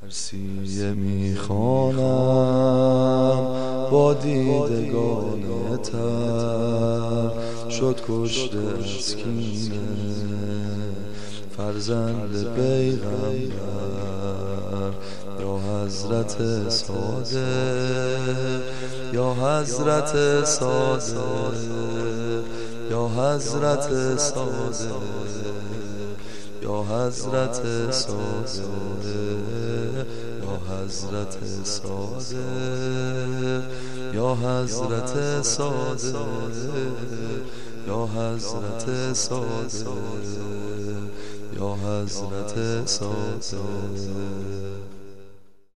مرثیه میخوانم با دیدگان تر، شد کشته از کینه فرزند پیغمبر. یا حضرت صادق، یا حضرت صادق، یا حضرت صادق، یا حضرت صادق، یا حضرت صادق، یا حضرت صادق، یا حضرت صادق، یا حضرت صادق.